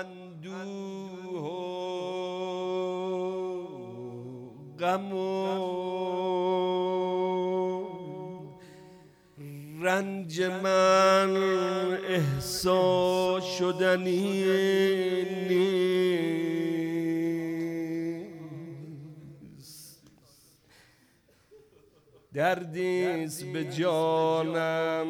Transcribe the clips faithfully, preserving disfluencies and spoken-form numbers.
اندوه و غم و رنج من احساس شدنی نیست، دردیست به جانم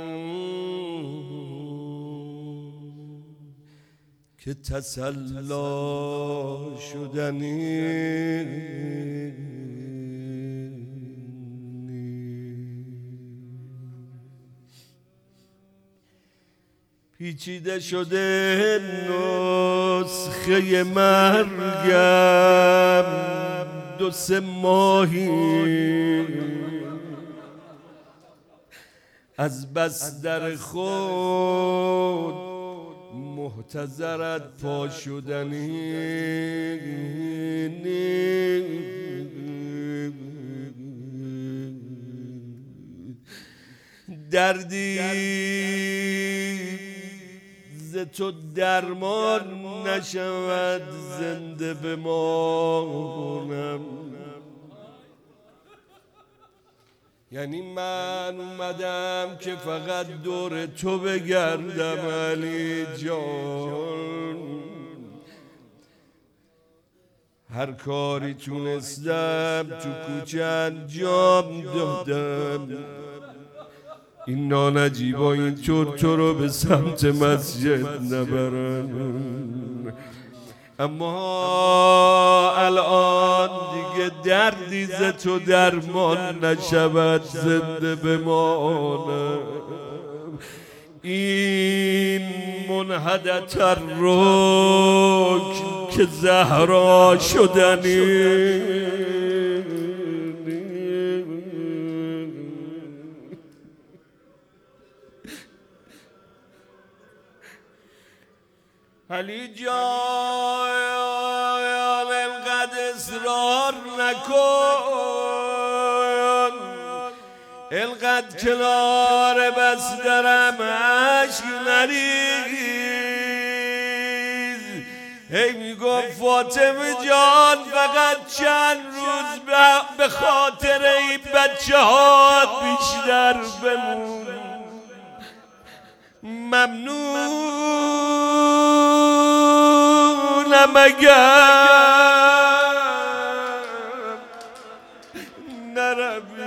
که تسلی شدنی پیچیده شده نسخه مرگم دو سه ماهی از بس در خود محتضرت پا شدنی دردی ز تو درمان نشود زنده بمانم. یعنی من اومدم که فقط دور تو بگردم علی جان، هر کاری تونستم تو کوچه انجام دادم. این نانجیبا اینطور تو رو به سمت مسجد نبرن، اما الان دیگه دردی ز تو درمان نشود زنده بمانم. این منحدت الرکن که زهرا شدنی علی جان انقدر اصرار نکن، انقدر کنار بسترم عشق نریز. هی میگم فاطمه جان فقط چند روز به خاطر این بچه ها بیشتر بمون، ممنونم اگر نروی.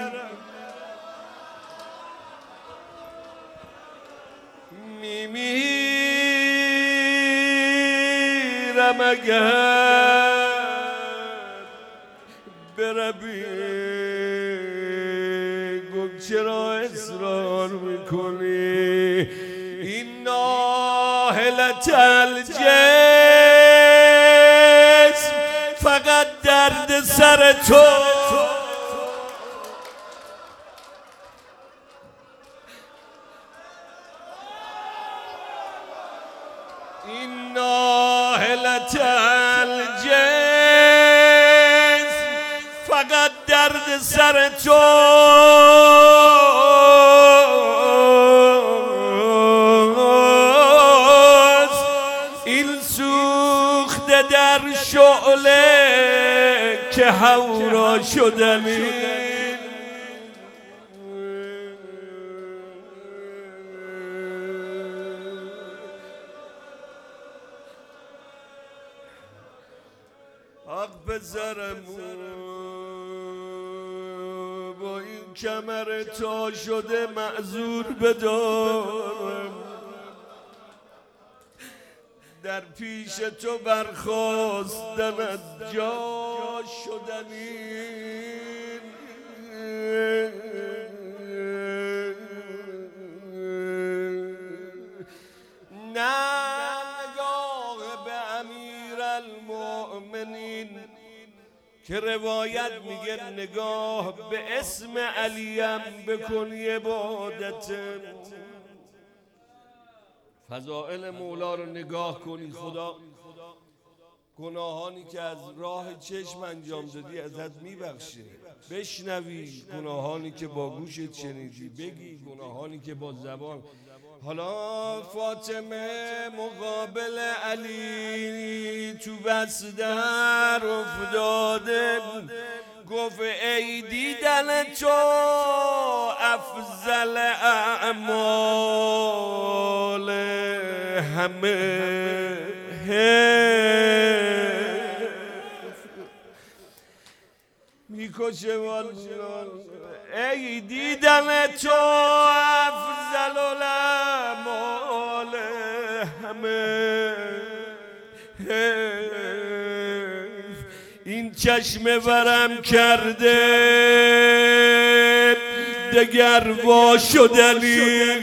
میمیرم اگر بروی. گم چرا اصرار میکنی؟ این ناهلت الجسم فقط درد سر تو، این ناهلت الجسم فقط درد سر تو. در شعله که هورا شدنی حق بذارم با این کمر تا شده معذور بدارم. در پیش تو برخواستن از جا شدنی نه نگاه به امیرالمؤمنین که روایت میگه نگاه به اسم علیم بکنی عبادت. فضائل مولا رو نگاه کنی، خدا گناهانی که از راه چشم انجام دادی ازت میبخشه. بشنوی گناهانی که با گوشت شنیدی، بگی گناهانی که با زبان. حالا فاطمه مقابل علی تو بستر افتاده، گفت ای دیدن تو افضل اعمال همه، میکشه والله. ای دیدن تو افضل الاعمال همه، این چشم ورم کرده دگر وا شدنی.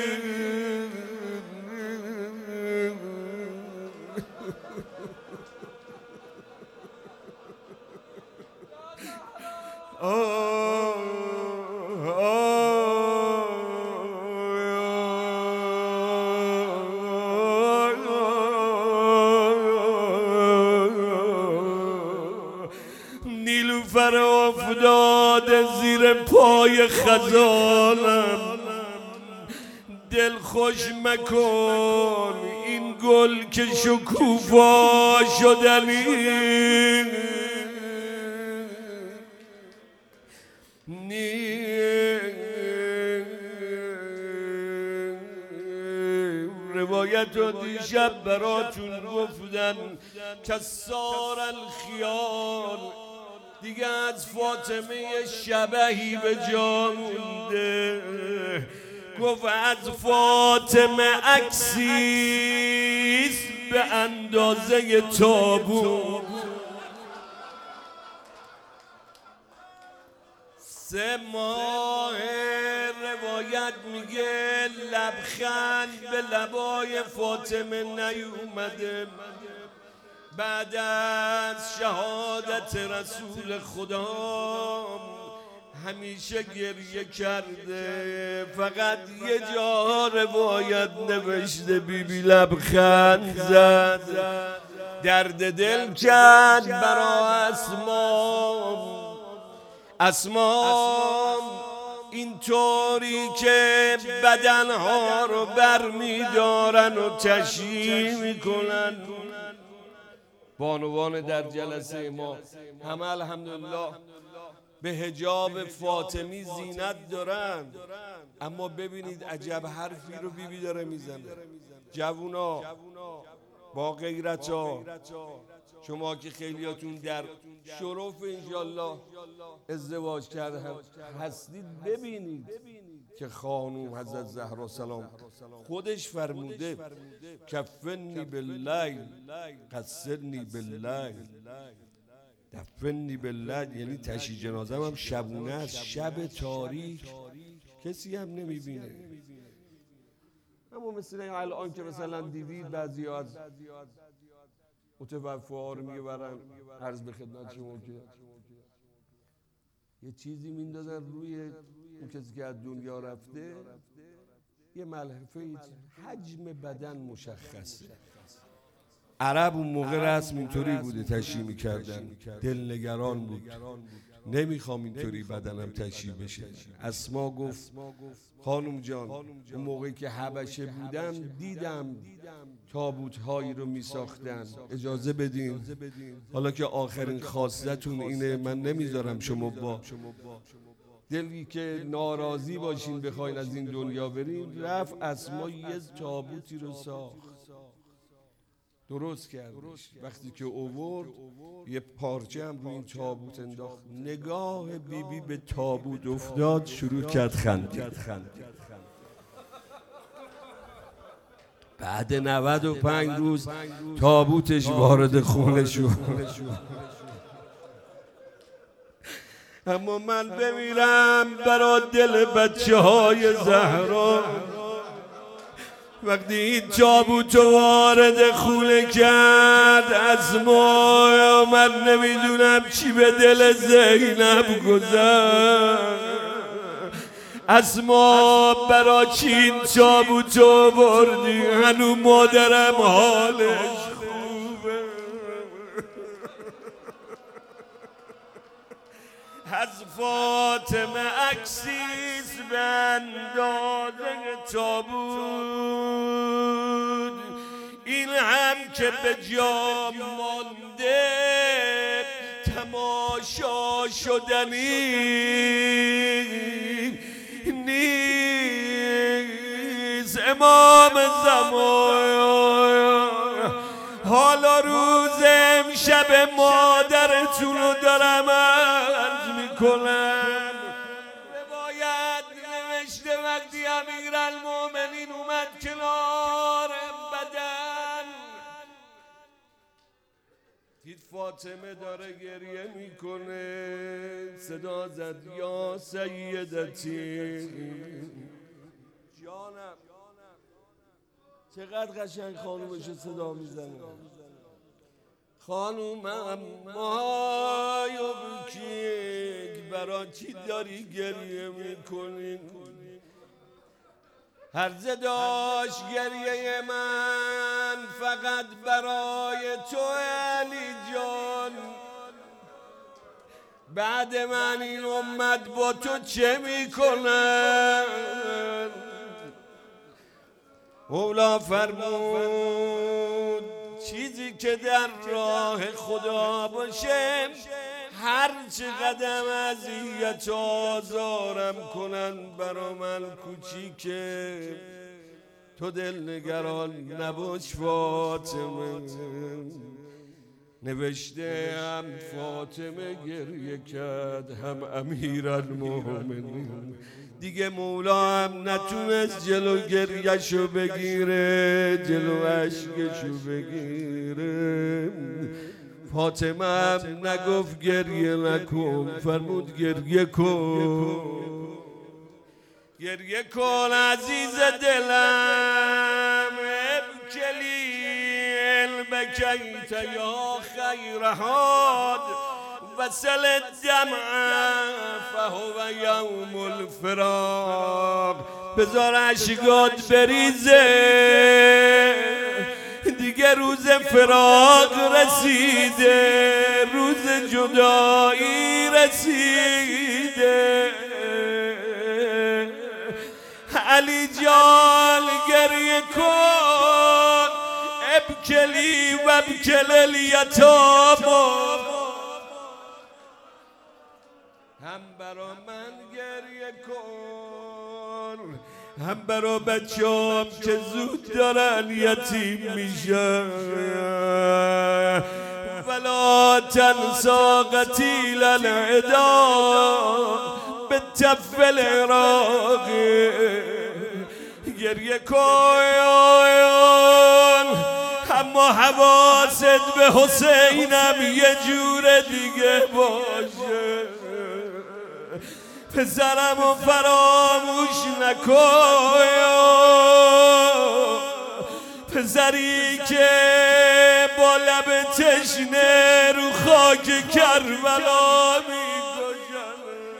نیلوفر افتاده زیر پای خزانم، دل خوش مکن این گل که شکوفا شدنی. روایت رو دیشب براتون گفتن کسار الخیال، دیگه از فاطمه شبهی به جا مونده. گفت از فاطمه عکسیست به اندازه تابوت، سه ماه روایت میگه لبخند به لبای فاطمه نیومده. بعد از شهادت رسول خدا همیشه گریه کرده، فقط یه جا روایت نوشته بی بی لبخند زد، درد دل کرد برا اسما. اسما اینطوری که بدنها رو بر میدارن و تشییع میکنن. بانوان در جلسه ما همه الحمدلله به حجاب فاطمی زینت دارن، اما ببینید عجب حرفی رو بیبی داره میزنه. جوونا با غیرتا، شما که خیلیاتون در شرف انشالله ازدواج کرده هستید، ببینید که خانوم حضرت زهرا سلام خودش فرموده کفنی باللیل قصرنی باللیل دفنی باللیل، یعنی تشییع جنازه هم شبونه است، شب تاریک کسی هم نمیبینه. اما مثل الان که مثلا دیدید بعضی از متوفاها رو میبرن، عرض به خدمت شما که یه چیزی میندازن روی اون کسی که از دنیا رفته، یه ملحفه، حجم بدن مشخصه. عرب اون موقع رسم اینطوری بوده تشییع میکردن، دلنگران بود، نمیخوام اینطوری بدنم تشییع بشه. اسما گفت خانم جان اون موقعی که حبشه بودم دیدم تابوت هایی رو میساختن، اجازه بدین حالا که آخرین خواستتون اینه، من نمیذارم شما با دلی که ناراضی باشین بخواین از این دنیا برین. رفت اسما یه تابوتی رو ساخت، درست کردش. وقتی که اوورد یه پارچه هم روی این تابوت انداخت، نگاه بیبی بی به تابوت افتاد، شروع کرد خندید. بعد نود و پنج روز تابوتش وارد خونه شد. اما من بمیرم برا دل بچه های زهرا. وقتی این تابوت وارد خونه کرد اسما، من نمیدونم چی به دل زینب گذشت. اسما برا چی این تابوت بردی؟ هنو مادرم حالش خوبه. از فاطمه عکسیست به اندازه تابوت، این هم که به جا مانده تماشا شدنی نیست. امام زمان حالا روز امشب مادرتون رو دارم عرض میکنم. روایت نوشته وقتی امیرالمومنین اومد کنار بدن، دید فاطمه داره گریه میکنه، صدا زد یا سیدتی. جانم چقدر قشنگ خانومش صدا میزنه. خانومم مایو بکیک، برا چی داری گریه میکنی؟ هرزه داشت گریه من فقط برای تو علی جان، بعد من این امت با تو چه میکنن؟ مولا فرمود چیزی که در راه خدا باشه، هر چه قدم اذیت و آزارم کنن برا من کوچیکه، تو دل نگران نباش فاطمه. نوشته هم فاطمه گریه کرد هم امیرالمومنین، دیگه مولا هم نتونست جلو گریهشو بگیره، جلو عشقشو بگیره. فاطمه هم نگفت گریه نکن، فرمود گریه کن، گریه کن عزیز دلم. ابکلی البکیت یا خیرهاد وصل الدمع فهو یوم الفراق. بذار عشقات بریزه، دیگه روز فراق رسیده، روز جدایی رسیده. علی جان گریه کن، ابکلی و ابکل الیتاما. هم برا من گریه کن، هم برا بچه‌ام که زود دارن یتیم میشن. ولا تنسا قتیل العدا بالتف العراق. گریه کن اما حواست به حسینم یه جور دیگه باشه. پسرمو فراموش نکن، پسری که با لب تشنه رو خاک کربلا میگذره.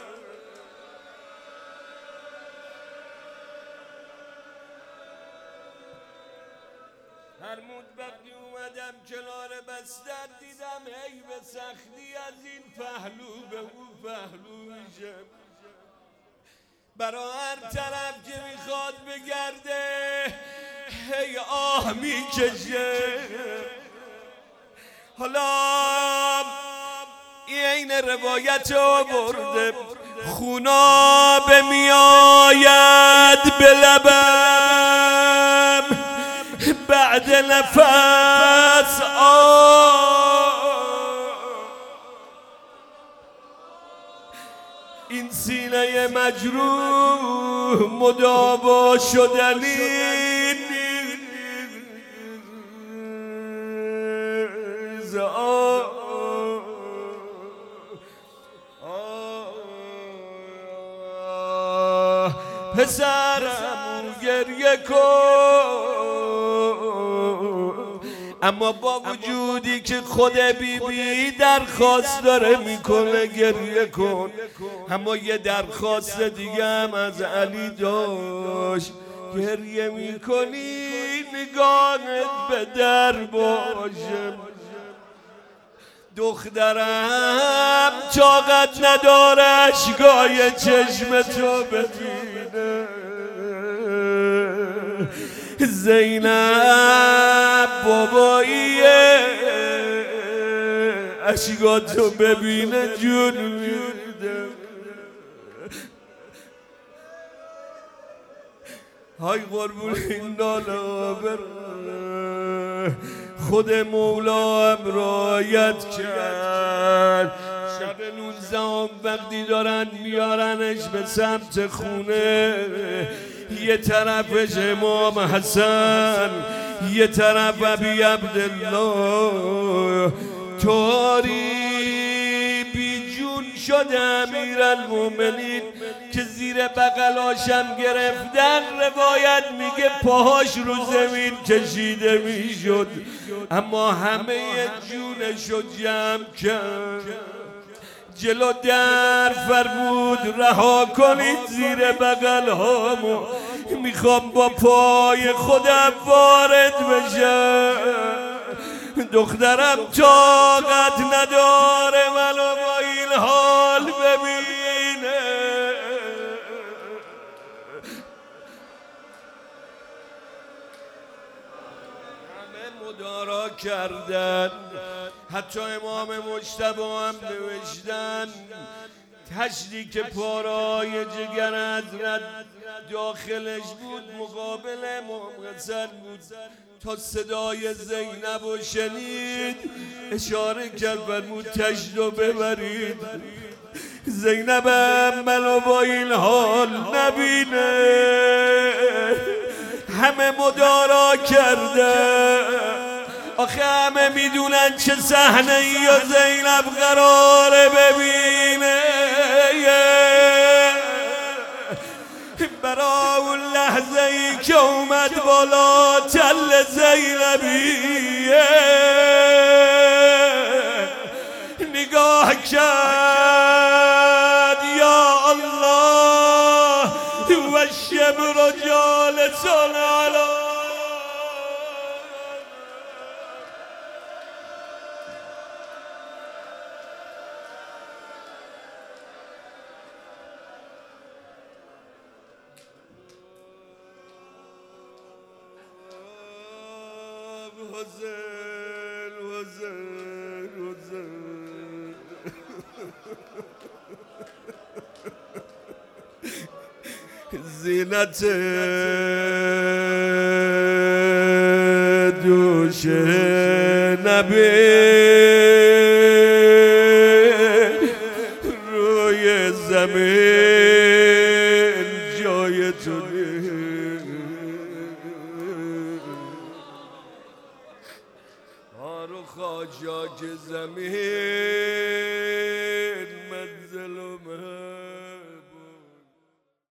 فرمود وقتی اومدم کنار بستر دیدم ای به سختی از این پهلو به اون پهلو میشه، برا هر طرف که میخواد بگرده هی آه میکشه. حالا این روایت رو برده، خونا به میآید به لبم بعد نفس آه. این سینه مجروح مداوا شدنی نیست. پسرم گریه کن، اما با وجودی که خود بی بی درخواست داره میکنه گریه کن، اما یه درخواست دیگه هم از علی داشت. گریه میکنی نگاهت به در باشه، دخترم طاقت نداره اشکای چشم تو ببینه، زینب باباییه اشکاتو ببینه جون میده. های قربون این ناله بره، خود مولا هم رایت کرد. شب نوزدهم وقتی دارن میارنش به سمت خونه، یه طرفش امام حسن، یه طرف ابی عبدالله. طاری بی جون شده امیرالمومنین که زیر بغلاشم گرفتن، روایت میگه پاهاش رو زمین کشیده میشد، اما همه جونشو جمع کرد. جلو در فرمود رها کنید زیر بغل هامو، میخوام با پای خودم وارد بشم. دخترم طاقت نداره منو با این حال ببینه. همه مدارا کردن، حتی امام مجتبی هم نوشتن تشریک پارای جگر حضرت داخلش بود، مقابل امام حسن بود. تا صدای زینب و شنید اشاره کرد فرمود تشت ببرید. زینب منو با این حال نبینه. همه مدارا کرده، آخه همه میدونن چه صحنه ای یا زینب قراره ببینه. برای اون لحظه ای که اومد بالا تل زینبیه، نگاه کرد یا الله و الشبر جالس علی. حسین حسین حسین زینت دوش نبی روی زمین جای تو خاجاک زمین منزل و من.